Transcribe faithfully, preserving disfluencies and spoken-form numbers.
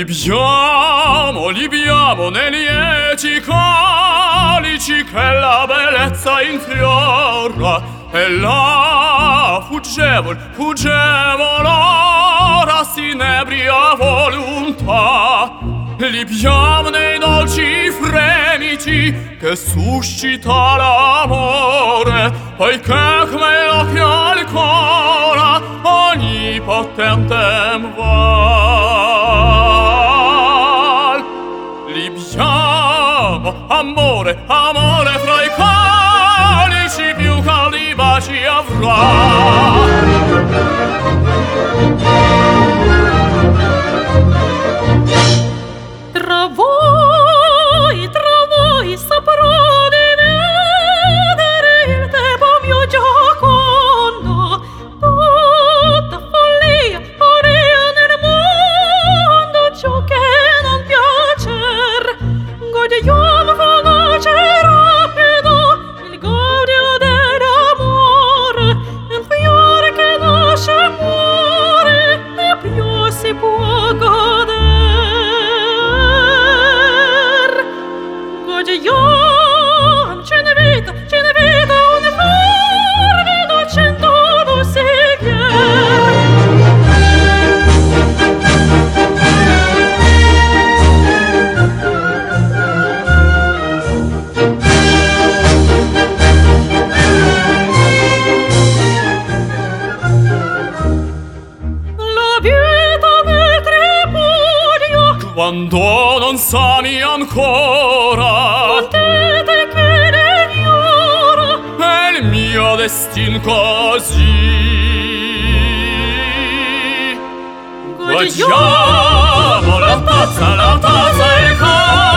Libiamo, libiamo nei lieti calici che la bellezza infiora, e la fuggevol, fuggevol ora s'inebria volontà. Libiamo nei dolci fremiti che suscita l'amore, poiché come l'occhio al cuore onnipotentem val. Libiamo, amore, amore, fra i calici più caldi baci avrà. Tra voi, tra voi saprò di vedere il tempo mio giocondo, tutta follia, follia nel mondo, ciò che non piacer. Godiamo fugace rapido il godio dell'amore, il fiore che nasce e muore e più si può godere. Godiam, ce ne vita, ce ne vita uniforme docento la vita del tripudio, Quando non sami ancora contete che n'ignora è il mio destin così. Godiamo la tazza, la tazza e il